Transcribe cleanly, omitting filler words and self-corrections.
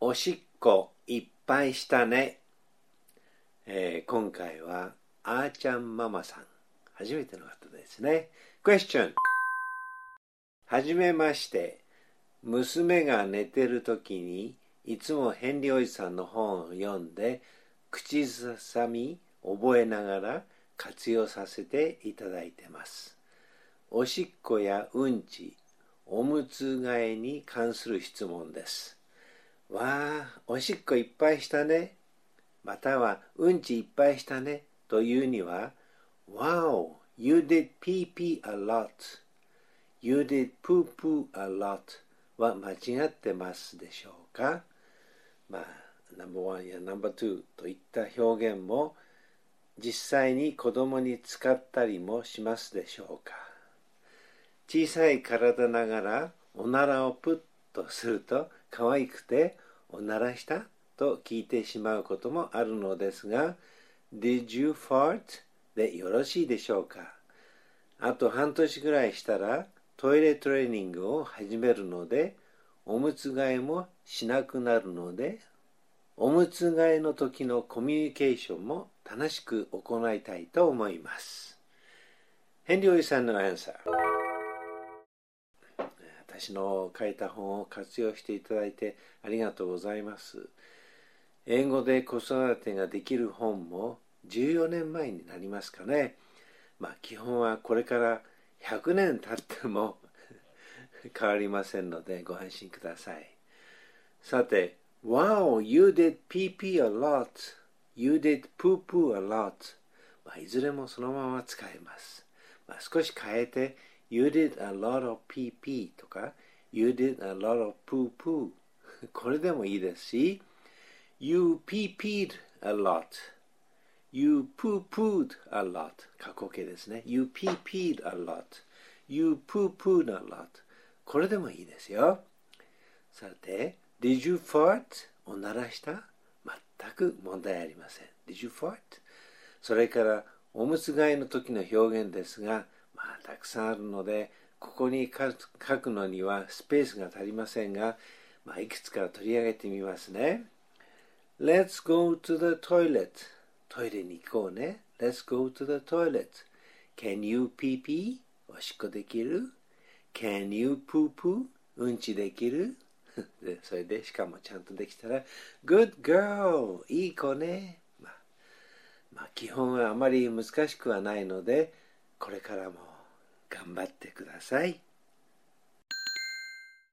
おしっこいっぱいしたね。今回はあーちゃんママさん。初めての方ですね。Question。はじめまして。娘が寝てるときにいつもヘンリーおじさんの本を読んで口ずさみ覚えながら活用させていただいてます。おしっこやうんち、おむつ替えに関する質問です。わあ、おしっこいっぱいしたね。またはうんちいっぱいしたねというには Wow, you did pee pee a lot. You did poo poo a lot は間違ってますでしょうか。No.1 や No.2 といった表現も実際に子供に使ったりもしますでしょうか。小さい体ながらおならをプッとすると可愛くておならしたと聞いてしまうこともあるのですが Did you fart? でよろしいでしょうか。あと半年ぐらいしたらトイレトレーニングを始めるのでおむつ替えもしなくなるのでおむつ替えの時のコミュニケーションも楽しく行いたいと思います。ヘンリーおじさんのアンサー。私の書いた本を活用していただいてありがとうございます。英語で子育てができる本も14年前になりますかね。基本はこれから100年経っても変わりませんのでご安心ください。さて、Wow, you did pee pee a lot. You did poo poo a lot. いずれもそのまま使えます。少し変えて、You did a lot of pee pee とか、You did a lot of poo poo これでもいいですし、You pee peed a lot.You poo-pooed a lot. 過去形ですね。You pee-peed a lot. You poo-pooed a lot. これでもいいですよ。さて、Did you fart? おならした？全く問題ありません。Did you fart? それから、おむつ替えの時の表現ですが、たくさんあるので、ここに書くのにはスペースが足りませんが、いくつか取り上げてみますね。Let's go to the toilet.トイレに行こうね。Let's go to the toilet. Can you pee pee? おしっこできる？ Can you poo poo? うんちできる？でそれでしかもちゃんとできたら Good girl! いい子ね。基本はあまり難しくはないのでこれからも頑張ってください。